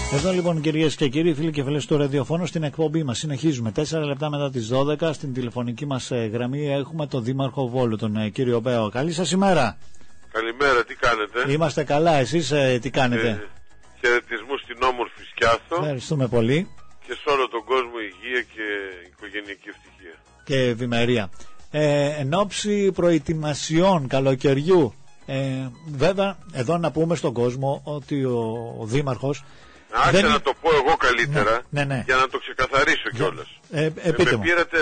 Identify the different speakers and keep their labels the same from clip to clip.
Speaker 1: Εδώ λοιπόν κυρίες και κύριοι, φίλοι και φίλες του ραδιοφώνου, στην εκπομπή μας συνεχίζουμε 4 λεπτά μετά τις 12. Στην τηλεφωνική μας γραμμή έχουμε τον Δήμαρχο Βόλου, τον κύριο Μπέο. Καλή σας ημέρα.
Speaker 2: Καλημέρα, τι κάνετε?
Speaker 1: Είμαστε καλά, εσείς τι κάνετε?
Speaker 2: Χαιρετισμούς στην όμορφη Σκιάθο.
Speaker 1: Ευχαριστούμε πολύ.
Speaker 2: Και σε όλο τον κόσμο υγεία και οικογενειακή ευτυχία.
Speaker 1: Και ευημερία. Εν ώψη προετοιμασιών καλοκαιριού, βέβαια εδώ να πούμε στον κόσμο ότι ο Δήμαρχος...
Speaker 2: Άρχισα να το πω εγώ καλύτερα,
Speaker 1: ναι.
Speaker 2: Για να το ξεκαθαρίσω κιόλας.
Speaker 1: Με
Speaker 2: πήρατε,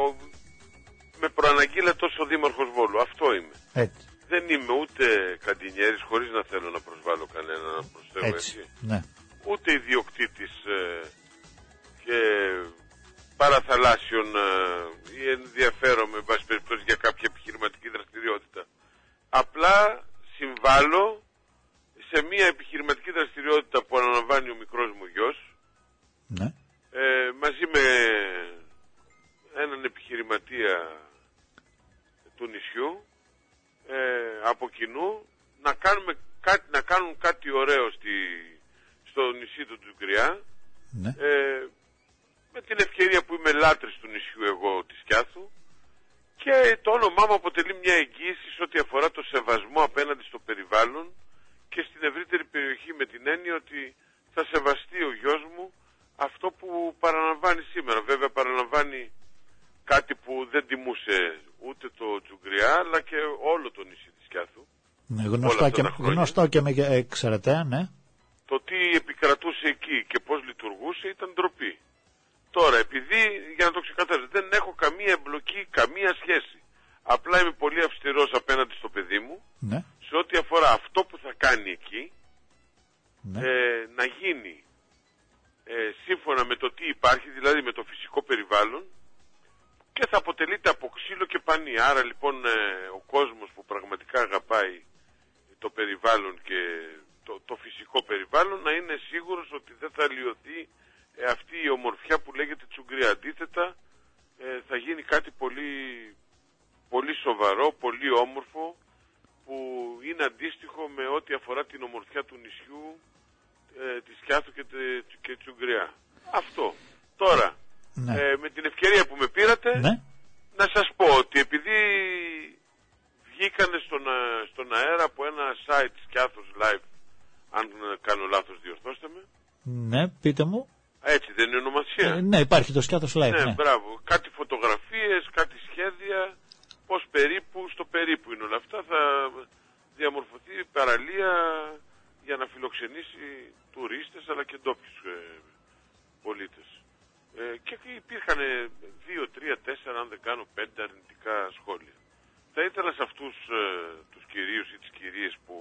Speaker 2: με προαναγγείλατε ως ο Δήμαρχος Βόλου, αυτό είμαι.
Speaker 1: Έτσι.
Speaker 2: Δεν είμαι ούτε καντινιέρης, χωρίς να θέλω να προσβάλλω κανένα, να προσθέτω έτσι.
Speaker 1: Ναι.
Speaker 2: Ούτε ιδιοκτήτης και παραθαλάσσιων ή ενδιαφέρομαι, εν πάση περιπτώσει, για κάποια επιχειρηματική δραστηριότητα. Απλά συμβάλλω σε μια επιχειρηματική δραστηριότητα που αναλαμβάνει ο μικρός μου γιος,
Speaker 1: ναι.
Speaker 2: Μαζί με έναν επιχειρηματία του νησιού, από κοινού, να κάνουν κάτι ωραίο στο νησί του Τζουγκριά,
Speaker 1: ναι.
Speaker 2: Με την ευκαιρία που είμαι λάτρης του νησιού εγώ της Σκιάθου, και το όνομά μου αποτελεί μια εγγύηση σε ό,τι αφορά το σεβασμό απέναντι στο περιβάλλον και στην ευρύτερη περιοχή, με την έννοια ότι θα σεβαστεί ο γιος μου αυτό που παραλαμβάνει σήμερα. Βέβαια παραλαμβάνει κάτι που δεν τιμούσε ούτε το Τζουγκριά αλλά και όλο το νησί της Σκιάθου.
Speaker 1: Ναι, γνωστό και με ξέρετε, ναι.
Speaker 2: Το τι επικρατούσε εκεί και πώς λειτουργούσε ήταν ντροπή. Τώρα, επειδή, για να το ξεκαθαρίσω, δεν έχω καμία εμπλοκή, καμία σχέση. Απλά είμαι πολύ αυστηρός απέναντι στο παιδί μου,
Speaker 1: ναι.
Speaker 2: Σε ό,τι αφορά αυτό που θα κάνει εκεί,
Speaker 1: ναι.
Speaker 2: Να γίνει σύμφωνα με το τι υπάρχει, δηλαδή με το φυσικό περιβάλλον, και θα αποτελείται από ξύλο και πανί. Άρα λοιπόν ο κόσμος που πραγματικά αγαπάει το περιβάλλον και το φυσικό περιβάλλον να είναι σίγουρος ότι δεν θα λιωθεί αυτή η ομορφιά που λέγεται Τζουγκριά. Αντίθετα θα γίνει κάτι πολύ, πολύ σοβαρό, πολύ όμορφο, που είναι αντίστοιχο με ό,τι αφορά την ομορφιά του νησιού της Σκιάθου και Τζουγκριά. Αυτό. Τώρα,
Speaker 1: ναι.
Speaker 2: Με την ευκαιρία που με πήρατε,
Speaker 1: ναι.
Speaker 2: Να σας πω ότι επειδή βγήκανε στον αέρα από ένα site Σκιάθος Live, αν κάνω λάθος διορθώστε με.
Speaker 1: Ναι, πείτε μου.
Speaker 2: Έτσι δεν είναι ονομασία?
Speaker 1: Ναι, υπάρχει το Σκιάθος Live.
Speaker 2: Ναι,
Speaker 1: ναι,
Speaker 2: μπράβο. Κάτι φωτογραφίες, κάτι σχέδια, πώς περίπου, στο περίπου είναι όλα αυτά. Θα διαμορφωθεί παραλία για να φιλοξενήσει τουρίστες αλλά και ντόπιους πολίτες. Και υπήρχαν 2, 3, 4, αν δεν κάνω 5 αρνητικά σχόλια. Θα ήθελα σε αυτούς τους κυρίους ή τις κυρίες που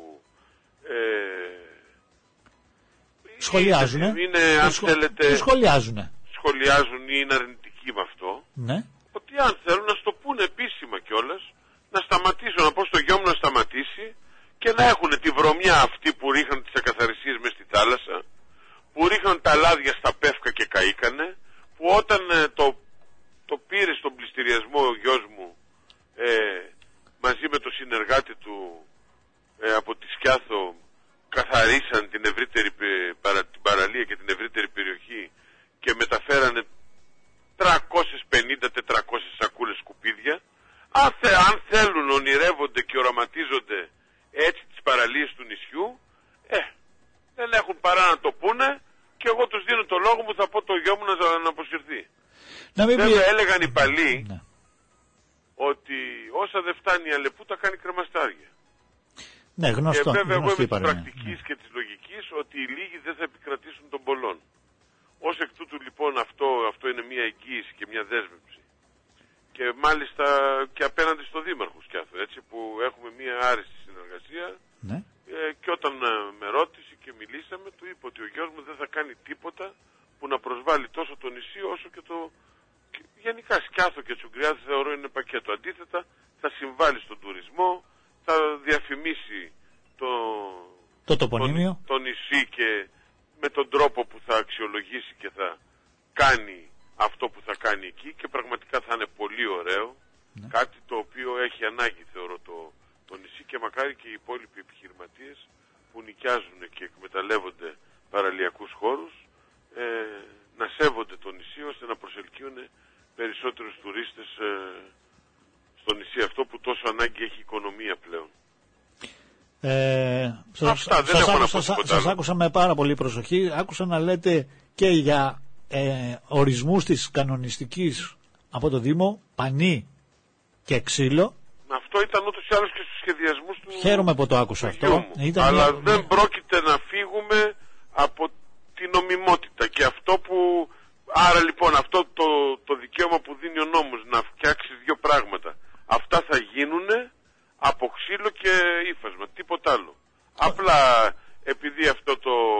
Speaker 1: σχολιάζουνε.
Speaker 2: Είναι, αν θέλετε, σχολιάζουν ή είναι αρνητικοί με αυτό.
Speaker 1: Ναι.
Speaker 2: Ότι αν θέλουν να στο πούνε επίσημα κιόλας, να σταματήσουν, να πω στο γιο μου να σταματήσει και να έχουν τη βρωμιά αυτή που ρίχναν τις ακαθαρισίες μες στη θάλασσα, που ρίχναν τα λάδια στα πεύκα και καήκανε, που όταν το πήρε στον πληστηριασμό ο γιος μου μαζί με το συνεργάτη του από τη Σκιάθο, καθαρίσαν την ευρύτερη την παραλία και την ευρύτερη περιοχή και μεταφέρανε 350-400 σακούλες σκουπίδια. Αν θέλουν, ονειρεύονται και οραματίζονται έτσι τις παραλίες του νησιού, δεν έχουν παρά να το πούνε, και εγώ τους δίνω το λόγο μου, θα πω το γιο μου να αποσυρθεί. Βέβαια έλεγαν οι παλιοί,
Speaker 1: ναι.
Speaker 2: Ότι όσα δεν φτάνει η Αλεπού τα κάνει κρεμαστάρια.
Speaker 1: Ναι, γνωστό.
Speaker 2: Και βέβαια εγώ είμαι της
Speaker 1: παρέμεια.
Speaker 2: πρακτικής και της λογικής ότι οι λίγοι δεν θα επικρατήσουν των πολλών. Ως εκ τούτου λοιπόν αυτό είναι μια εγγύηση και μια δέσμευση. Και μάλιστα και απέναντι στο Δήμαρχο Σκιάθου, έτσι, που έχουμε μια άριστη συνεργασία.
Speaker 1: Ναι.
Speaker 2: Και όταν με ρώτησε και μιλήσαμε, του είπα ότι ο γιος μου δεν θα κάνει τίποτα που να προσβάλλει τόσο το νησί όσο και γενικά Σκιάθο και Τζουγκριά θεωρώ είναι πακέτο. Αντίθετα θα συμβάλλει στον τουρισμό, θα διαφημίσει
Speaker 1: το τοπονύμιο,
Speaker 2: το νησί, και με τον τρόπο που θα αξιολογήσει και θα κάνει αυτό που θα κάνει εκεί, και πραγματικά θα είναι πολύ ωραίο. Ναι. Κάτι το οποίο έχει ανάγκη θεωρώ το νησί, και μακάρι και οι υπόλοιποι επιχειρηματίες που νοικιάζουν και εκμεταλλεύονται παραλιακούς χώρους περισσότερους τουρίστες στο νησί αυτό που τόσο ανάγκη έχει η οικονομία πλέον.
Speaker 1: Αυτά δεν έχω να πω τίποτα άλλο. Σας άκουσα με πάρα πολύ προσοχή. Άκουσα να λέτε και για ορισμούς της κανονιστικής από το Δήμο, πανί και ξύλο.
Speaker 2: Αυτό ήταν ούτως ή άλλως και στους σχεδιασμούς του.
Speaker 1: Χαίρομαι που το άκουσα αυτό.
Speaker 2: Αλλά δεν πρόκειται να φύγουμε από την νομιμότητα. Και αυτό που... Άρα λοιπόν αυτό το δικαίωμα που δίνει ο νόμος να φτιάξει δύο πράγματα. Αυτά θα γίνουν από ξύλο και ύφασμα. Τίποτα άλλο. Απλά επειδή αυτό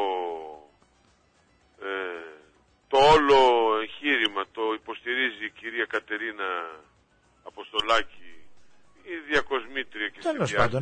Speaker 2: το όλο εγχείρημα το υποστηρίζει η κυρία Κατερίνα Αποστολάκη, η διακοσμήτρια και στη διάρκεια.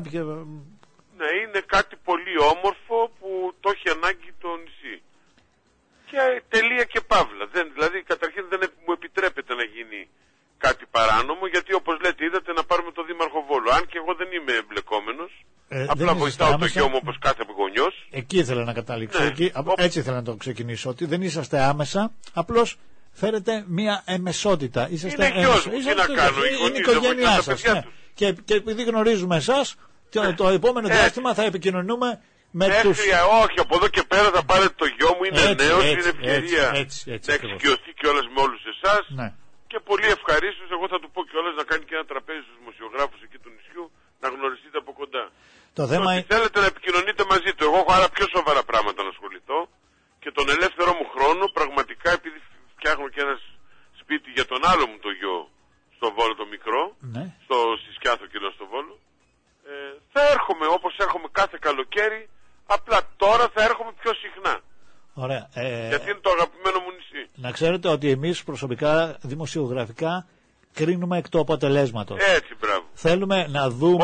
Speaker 2: Ναι, είναι κάτι πολύ όμορφο που το έχει ανάγκη το νησί. Και τελεία και παύλα. Δηλαδή καταρχήν δεν μου επιτρέπεται να γίνει κάτι παράνομο, γιατί όπως λέτε είδατε να πάρουμε το Δήμαρχο Βόλου. Αν και εγώ δεν είμαι εμπλεκόμενος, απλά βοηθάω το γιο μου όπως κάθε γονιός.
Speaker 1: Εκεί ήθελα να καταλήξω. Ναι. Έτσι ήθελα να το ξεκινήσω. Ότι δεν είσαστε άμεσα, απλώς φέρετε μια εμεσότητα.
Speaker 2: Είναι γιος μου, τι να κάνω,
Speaker 1: είναι η οικογένειά σας. Ναι. Και επειδή γνωρίζουμε εσάς, το επόμενο διάστημα θα επικοινωνούμε με τους...
Speaker 2: Όχι, από εδώ και πέρα θα πάρετε το γιο μου, είναι νέος, είναι ευκαιρία να εξοικειωθεί κιόλας με όλους εσάς. Ναι. Και πολύ ευχαρίστως, εγώ θα του πω κιόλας να κάνει και ένα τραπέζι στους δημοσιογράφους εκεί του νησιού, να γνωριστείτε από κοντά.
Speaker 1: Το θέμα...
Speaker 2: Ότι θέλετε να επικοινωνείτε μαζί του. Εγώ έχω άρα πιο σοβαρά πράγματα να ασχοληθώ και τον ελεύθερο μου χρόνο πραγματικά, επειδή φτιάχνω και ένα σπίτι για τον άλλο μου το γιο στο Βόλο το μικρό, ναι. Στη Σκιάθο και στο Βόλο, θα έρχομαι όπως έρχομαι κάθε καλοκαίρι, απλά τώρα θα έρχομαι πιο συχνά.
Speaker 1: Ωραία.
Speaker 2: Γιατί είναι το αγαπημένο μου νησί.
Speaker 1: Να ξέρετε ότι εμείς προσωπικά, δημοσιογραφικά, κρίνουμε εκ του αποτελέσματος.
Speaker 2: Έτσι, μπράβο.
Speaker 1: Θέλουμε να δούμε...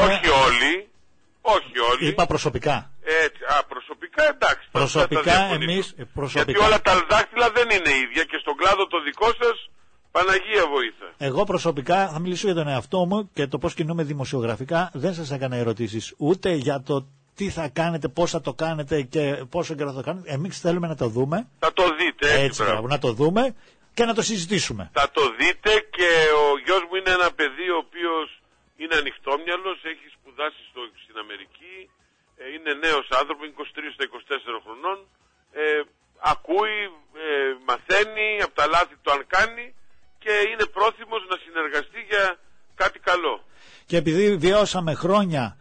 Speaker 2: Όχι όλοι.
Speaker 1: Είπα προσωπικά.
Speaker 2: Έτσι, προσωπικά εντάξει.
Speaker 1: Προσωπικά εμείς...
Speaker 2: Γιατί όλα τα δάχτυλα δεν είναι ίδια και στον κλάδο το δικό σας, Παναγία βοήθα.
Speaker 1: Εγώ προσωπικά θα μιλήσω για τον εαυτό μου και το πώς κινούμε δημοσιογραφικά. Δεν σας έκανα ερωτήσεις ούτε για το τι θα κάνετε, πώς θα το κάνετε και πόσο καιρό θα το κάνετε. Εμείς θέλουμε να το δούμε.
Speaker 2: Θα το δείτε,
Speaker 1: έτσι μπράβο, να το δούμε και να το συζητήσουμε.
Speaker 2: Θα το δείτε και ο γιος μου είναι ένα παιδί ο οποίος είναι ανοιχτόμυαλος, έχει σπουδάσει στην Αμερική, είναι νέος άνθρωπος, είναι 23 στα 24 χρονών, ακούει, μαθαίνει από τα λάθη του αν κάνει και είναι πρόθυμος να συνεργαστεί για κάτι καλό.
Speaker 1: Και επειδή βιώσαμε χρόνια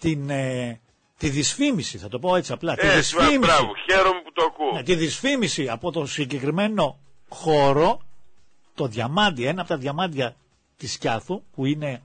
Speaker 1: τη δυσφήμιση, θα το πω έτσι απλά. Τη δυσφήμιση,
Speaker 2: μπράβο, χαίρομαι που το ακούω.
Speaker 1: Τη δυσφήμιση από το συγκεκριμένο χώρο, το διαμάντι, ένα από τα διαμάντια της Σκιάθου, που είναι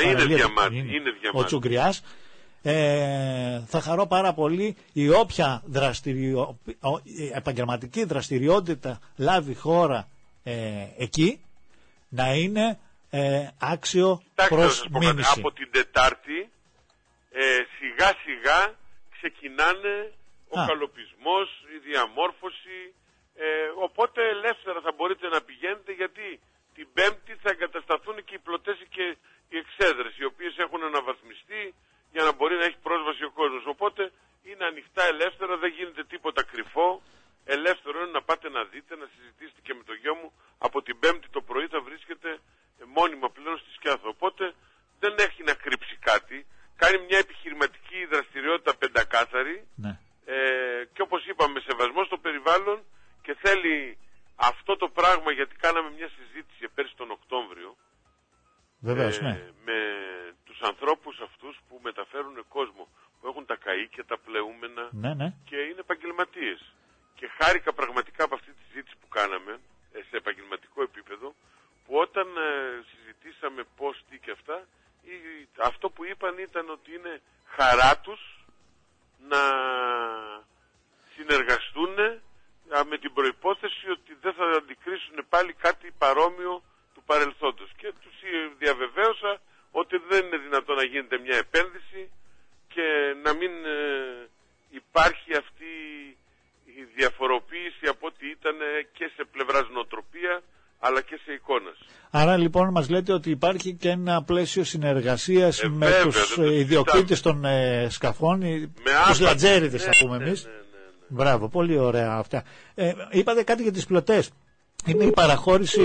Speaker 1: ο Τσουγκριάς, θα χαρώ πάρα πολύ η όποια επαγγελματική δραστηριότητα λάβει χώρα εκεί, να είναι άξιο προς μίμηση.
Speaker 2: Από την Τετάρτη σιγά σιγά ξεκινάνε ο καλοπισμός, η διαμόρφωση, οπότε ελεύθερα θα μπορείτε να πηγαίνετε, γιατί την Πέμπτη θα εγκατασταθούν και οι πλωτές και οι εξέδρες, οι οποίες έχουν αναβαθμιστεί για να μπορεί να έχει πρόσβαση ο κόσμος. Οπότε είναι ανοιχτά, ελεύθερα, δεν γίνεται τίποτα κρυφό. Ελεύθερο είναι να πάτε να δείτε, να συζητήσετε και με το γιο μου. Από την Πέμπτη το πρωί θα βρίσκεται μόνιμα πλέον στη Σκιάθο. Οπότε δεν έχει να κρύψει κάτι. Κάνει μια επιχειρηματική δραστηριότητα πεντακάθαρη.
Speaker 1: Ναι.
Speaker 2: Και όπως είπαμε, σεβασμό στο περιβάλλον, και θέλει αυτό το πράγμα, γιατί κάναμε μια συζήτηση πέρσι τον Οκτώβριο.
Speaker 1: Βεβαίως, ναι.
Speaker 2: Με τους ανθρώπους αυτούς που μεταφέρουν κόσμο, που έχουν τα καΐκια, τα πλεούμενα,
Speaker 1: ναι.
Speaker 2: Και είναι επαγγελματίες. Και χάρηκα πραγματικά από αυτή τη συζήτηση που κάναμε σε επαγγελματικό επίπεδο, που όταν συζητήσαμε πώς, τι και αυτά, αυτό που είπαν ήταν ότι είναι χαρά τους να συνεργαστούν, με την προϋπόθεση ότι δεν θα αντικρίσουν πάλι κάτι παρόμοιο του παρελθόντος. Και τους διαβεβαίωσα ότι δεν είναι δυνατόν να γίνεται μια επένδυση και να μην υπάρχει αυτή η διαφοροποίηση από ό,τι ήταν και σε πλευράς νοοτροπία αλλά και σε εικόνας.
Speaker 1: Άρα λοιπόν μας λέτε ότι υπάρχει και ένα πλαίσιο συνεργασίας με τους ιδιοκτήτες των σκαφών, τους λατζέριδες θα πούμε εμείς.
Speaker 2: Ναι.
Speaker 1: Μπράβο, πολύ ωραία αυτά. Είπατε κάτι για τις πλωτές. Είναι η παραχώρηση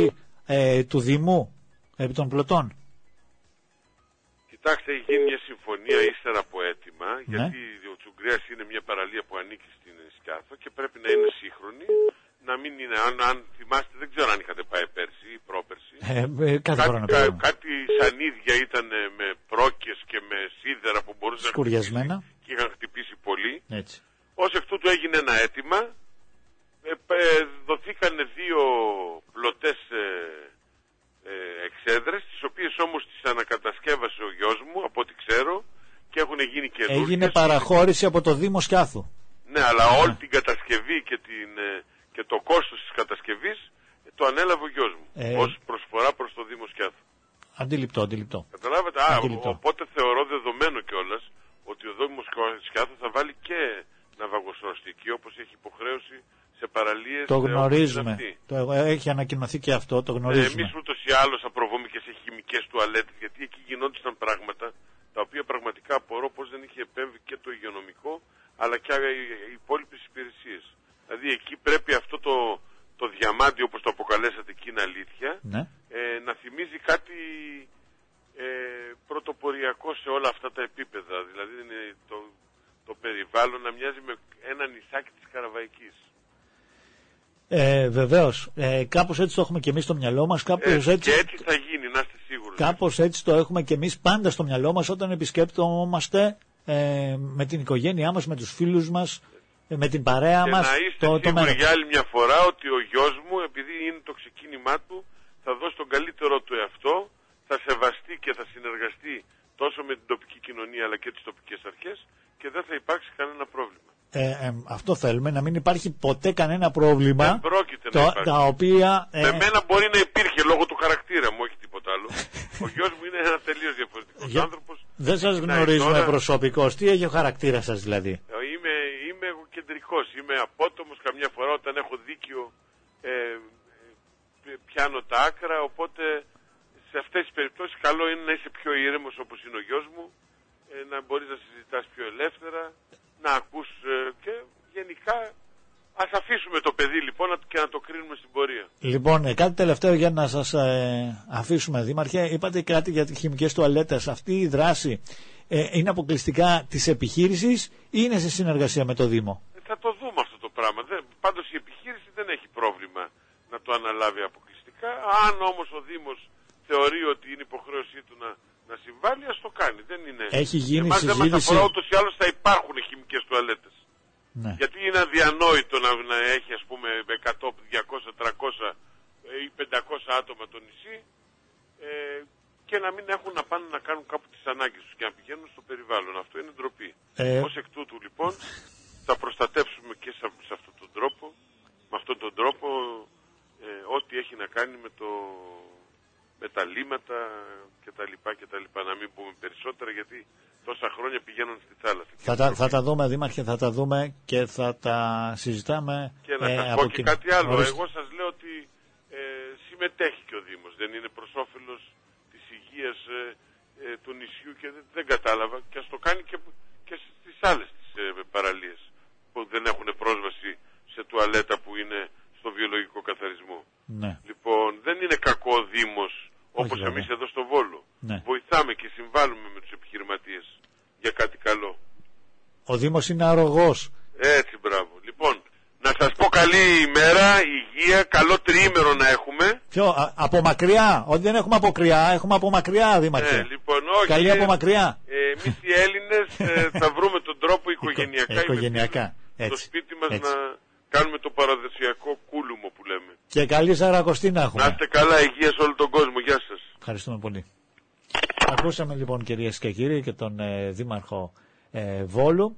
Speaker 1: του Δήμου επί των πλωτών?
Speaker 2: Κοιτάξτε, έχει γίνει μια συμφωνία ύστερα από αίτημα, γιατί ο Τσουγκριάς είναι μια παραλία που ανήκει στην Σκιάθο και πρέπει να είναι σύγχρονη, να μην είναι, αν θυμάστε, δεν ξέρω αν είχατε πάει πέρσι ή πρόπερσι. Κάτι σανίδια ήταν με πρόκες και με σίδερα που μπορούσαν να χτυπήσει και είχαν χτυπήσει πολύ.
Speaker 1: Έτσι.
Speaker 2: Ως εκ τούτου έγινε ένα αίτημα, δοθήκαν 2 πλωτές εξέδρες, τις οποίες όμως τις ανακατασκεύασε ο γιος μου, από ό,τι ξέρω, και έχουν γίνει καινούργιες.
Speaker 1: Έγινε παραχώρηση από το Δήμο Σκιάθου.
Speaker 2: Ναι, αλλά όλη την κατασκευή και το κόστος της κατασκευής το ανέλαβε ο γιος μου, ως προσφορά προς το Δήμο Σκιάθου.
Speaker 1: Αντιληπτό.
Speaker 2: Καταλάβατε, οπότε θεωρώ δεδομένο κιόλας ότι ο Δήμος Σκιάθου θα βάλει και ναυαγοσωστική, όπως έχει υποχρέωση σε παραλίες.
Speaker 1: Το γνωρίζουμε. Έχει ανακοινωθεί και αυτό, το γνωρίζουμε.
Speaker 2: Εμείς ούτως ή άλλως απροβούμε και σε χημικές τουαλέτες, γιατί εκεί γινόντουσαν πράγματα τα οποία πραγματικά απορώ πως δεν είχε επέμβει και το υγειονομικό, αλλά και οι υπόλοιπες υπηρεσίες. Δηλαδή εκεί πρέπει αυτό το διαμάντι, όπως το αποκαλέσατε εκεί, είναι αλήθεια, να θυμίζει κάτι πρωτοποριακό σε όλα αυτά τα επίπεδα. Δηλαδή το περιβάλλον να μοιάζει με ένα νησάκι της Καραβαϊκής.
Speaker 1: Βεβαίως. Κάπως έτσι το έχουμε και εμείς στο μυαλό μας.
Speaker 2: Και έτσι θα γίνει, να είστε σίγουροι.
Speaker 1: Κάπως έτσι το έχουμε και εμείς πάντα στο μυαλό μας όταν επισκέπτομαστε με την οικογένειά μας, με τους φίλους μας, με την παρέα μας.
Speaker 2: Και να είστε σίγουροι για άλλη μια φορά ότι ο γιος μου, επειδή είναι το ξεκίνημά του, θα δώσει τον καλύτερό του εαυτό, θα σεβαστεί και θα συνεργαστεί τόσο με την τοπική κοινωνία αλλά και τις τοπικές αρχές και δεν θα υπάρξει κανένα πρόβλημα.
Speaker 1: Αυτό θέλουμε, να μην υπάρχει ποτέ κανένα πρόβλημα.
Speaker 2: Δεν πρόκειται να υπάρχει.
Speaker 1: Τα οποία,
Speaker 2: με μένα μπορεί να υπήρχε λόγω του χαρακτήρα μου, όχι τίποτα άλλο. Ο γιος μου είναι ένα τελείως διαφορετικός άνθρωπος.
Speaker 1: Δεν σας γνωρίζουμε προσωπικώς. Τι έχει ο χαρακτήρας σας δηλαδή?
Speaker 2: Είμαι κεντρικός, είμαι απότομος. Καμιά φορά όταν έχω δίκιο πιάνω τα άκρα, οπότε σε αυτές τις περιπτώσεις καλό είναι να είσαι πιο ήρεμος όπως είναι ο γιος μου, να μπορείς να συζητάς πιο ελεύθερα, να ακούς και γενικά ας αφήσουμε το παιδί λοιπόν και να το κρίνουμε στην πορεία.
Speaker 1: Λοιπόν, κάτι τελευταίο για να σας αφήσουμε, Δήμαρχε. Είπατε κάτι για τις χημικές τουαλέτες. Αυτή η δράση είναι αποκλειστικά της επιχείρησης ή είναι σε συνεργασία με το Δήμο?
Speaker 2: Θα το δούμε αυτό το πράγμα. Πάντως η επιχείρηση δεν έχει πρόβλημα να το αναλάβει αποκλειστικά. Αν όμως ο Δήμος θεωρεί ότι είναι υποχρέωσή του να συμβάλλει, ας το κάνει. Δεν είναι.
Speaker 1: Έχει γίνει
Speaker 2: συζήτηση. Δεν μας αφορά, ούτως ή άλλως θα υπάρχουν χημικές τουαλέτες.
Speaker 1: Ναι.
Speaker 2: Γιατί είναι αδιανόητο να έχει ας πούμε 100, 200, 300 ή 500 άτομα το νησί και να μην έχουν να πάνε να κάνουν κάπου τις ανάγκες τους και να πηγαίνουν στο περιβάλλον. Αυτό είναι ντροπή. Ως εκ τούτου λοιπόν θα προστατεύσουμε και σε αυτόν τον τρόπο, με αυτόν τον τρόπο ό,τι έχει να κάνει με τα λίμματα και τα λοιπά. Να μην πούμε περισσότερα γιατί τόσα χρόνια πηγαίνουν στη θάλασσα.
Speaker 1: Θα τα δούμε, Δήμαρχε, θα τα δούμε και θα τα συζητάμε.
Speaker 2: Και να σας πω και κάτι άλλο. Εγώ σας λέω ότι συμμετέχει και ο Δήμος. Δεν είναι προς όφελος της υγείας του νησιού και δεν κατάλαβα. Και ας το κάνει και στις άλλες τις παραλίες που δεν έχουν πρόσβαση σε τουαλέτα που είναι στο βιολογικό καθαρισμό.
Speaker 1: Ναι.
Speaker 2: Λοιπόν, δεν είναι κακό ο Δήμος όπως εμείς εδώ στο Βόλο.
Speaker 1: Ναι.
Speaker 2: Βοηθάμε και συμβάλλουμε με τους επιχειρηματίες για κάτι καλό.
Speaker 1: Ο Δήμος είναι αρρωγός.
Speaker 2: Έτσι, μπράβο. Λοιπόν, να σας πω καλή ημέρα, υγεία, καλό τριήμερο να έχουμε.
Speaker 1: Από μακριά, ότι δεν έχουμε από μακριά, έχουμε από μακριά, Δήμαρχε.
Speaker 2: Λοιπόν, όχι.
Speaker 1: Καλή από μακριά.
Speaker 2: Εμείς οι Έλληνες θα βρούμε τον τρόπο οικογενειακά.
Speaker 1: Έτσι.
Speaker 2: Στο σπίτι μας να κάνουμε το παραδοσιακό κούλουμο που λέμε.
Speaker 1: Και καλή Σαρακοστή να έχουμε.
Speaker 2: Να είστε καλά, υγεία σε όλο τον κόσμο. Γεια σας.
Speaker 1: Ευχαριστούμε πολύ. Ακούσαμε λοιπόν, κυρίες και κύριοι, και τον Δήμαρχο Βόλου.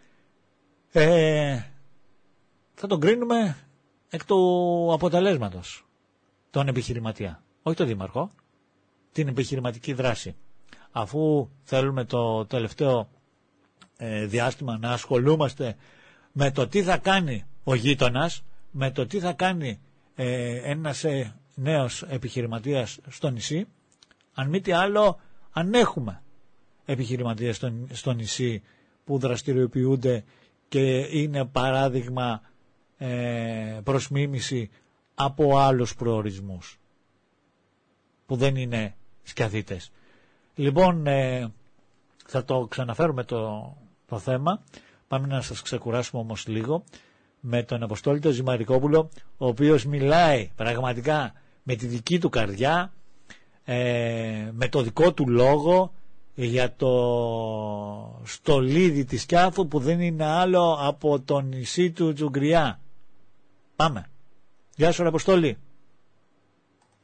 Speaker 1: Θα τον κρίνουμε εκ του αποτελέσματος, τον επιχειρηματία, όχι τον Δήμαρχο, την επιχειρηματική δράση. Αφού θέλουμε το τελευταίο διάστημα να ασχολούμαστε με το τι θα κάνει ο γείτονας, με το τι θα κάνει ένας νέος επιχειρηματίας στο νησί, αν μη τι άλλο, αν έχουμε επιχειρηματίες στο νησί που δραστηριοποιούνται και είναι παράδειγμα προς μίμηση από άλλους προορισμούς. που δεν είναι σκιαθίτες. Λοιπόν, θα το ξαναφέρουμε το θέμα. Πάμε να σας ξεκουράσουμε όμως λίγο με τον Αποστόλη τον Ζημαρικόπουλο, ο οποίος μιλάει πραγματικά με τη δική του καρδιά, με το δικό του λόγο για το στολίδι της Σκιάθου που δεν είναι άλλο από το νησί του Τζουγκριά. Πάμε. Γεια σου, Αποστόλη.